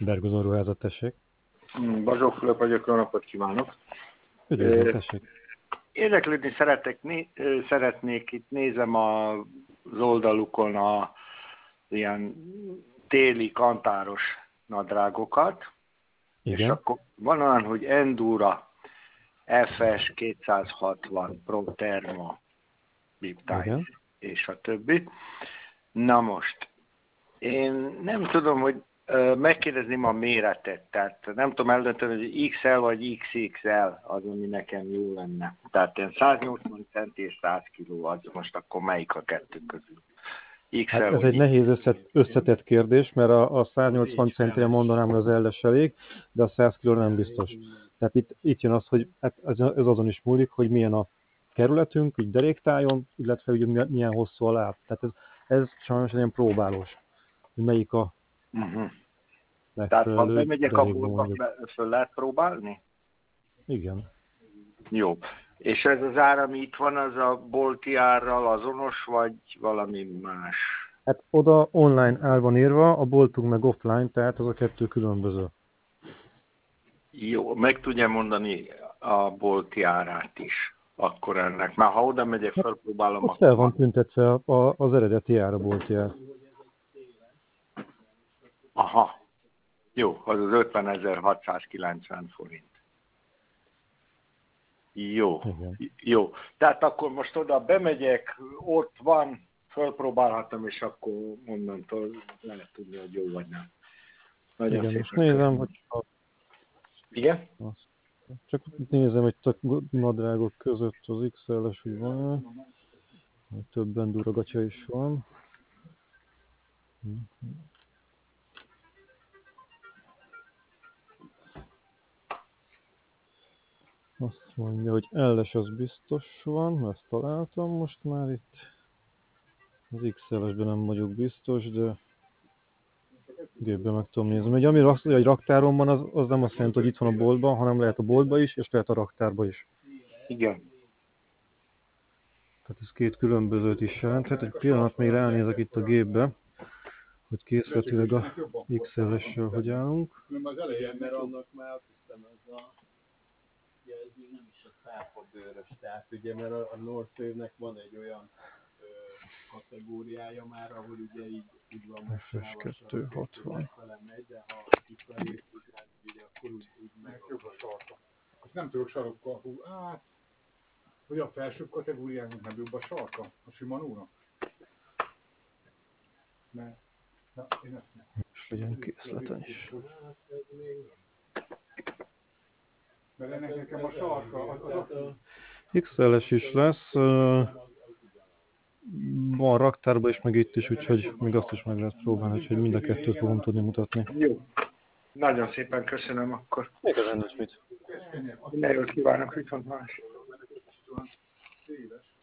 Bergozon ruházat, tessék. Bazsó Fülöp vagyok, jó napot kívánok. Üdvözlöm, tessék. Érdeklődni szeretnék, itt nézem az oldalukon ilyen téli kantáros nadrágokat, Igen. És akkor van olyan, hogy Endura FS 260 Pro Thermo Liptight és a többi. Na most, én nem tudom, hogy megkérdezném a méretet, tehát nem tudom eldönteni, hogy XL vagy XXL az, ami nekem jó lenne. Tehát én 180 cm és 100 kg, az most akkor melyik a kettő közül? XL Hát ez vagy egy nehéz összetett kérdés, mert a 180 centire mondanám, hogy az LS elég, de a 100 kg nem biztos. Tehát itt jön az, hogy hát ez azon is múlik, hogy milyen a kerületünk, úgy deréktájon, illetve ugye milyen hosszú a láb. Tehát ez sajnos ilyen próbálós, hogy melyik a Tehát ha megfelelő bemegyek a derékban boltba, mondjuk. föl lehet próbálni? Igen. Jó. És ez az ár, ami itt van, az a bolti árral azonos, vagy valami más? Hát oda online ár van írva, a boltunk meg offline, tehát az a kettő különböző. Jó, meg tudja mondani a bolti árát is akkor ennek. Már ha oda megyek, felpróbálom, Ott fel akkor van tüntetve az eredeti ár, a bolti ár. aha. Jó, az 50.690 forint. Jó, Igen. jó. Tehát akkor most oda bemegyek, ott van, felpróbálhatom, és akkor onnantól lehet tudni, hogy jó vagy nem. Nagyon Igen, szépen most nézem, köszönöm. hogy Igen? csak nézem, hogy a nadrágok között az XL-es, hogy van, több Endura gatya is van. Azt mondja, hogy LS az biztos van, ezt találtam most már itt. Az XL-esben nem vagyok biztos, de gépben meg tudom nézni. Ugye ami azt mondja, hogy raktáron van, az nem azt jelenti, hogy itt van a boltban, hanem lehet a boltban is, és lehet a raktárban is. Igen. Tehát ez két különbözőt is jelent. Hát egy pillanat még ránézek itt a gépbe, hogy készletileg a XL-essel hogy állunk. Az elején, mert annak már azt hiszem ez a jelző nem is a cápabőrös, tehát ugye, mert a North Face-nek van egy olyan kategóriája már, ahol ugye így van megcsinálva a sarok, hogy lefele megy, de ha kifelé ugye akkor úgy meg a sarka. Azt nem tudok sarokkal hú, hogy a felsőbb kategóriának nem jobb a sarka, a Shimano-nak? Mert, én ezt nem. És legyen készleten is. Mert ennek nekem a sarka, XL-es is lesz. Van raktárban is, meg itt is, úgyhogy még azt is meg lehet próbálni, úgyhogy mind a kettőt fogom tudni mutatni. Jó. Nagyon szépen köszönöm akkor. Még az mit? Minden jót kívánok, viszontlátásra.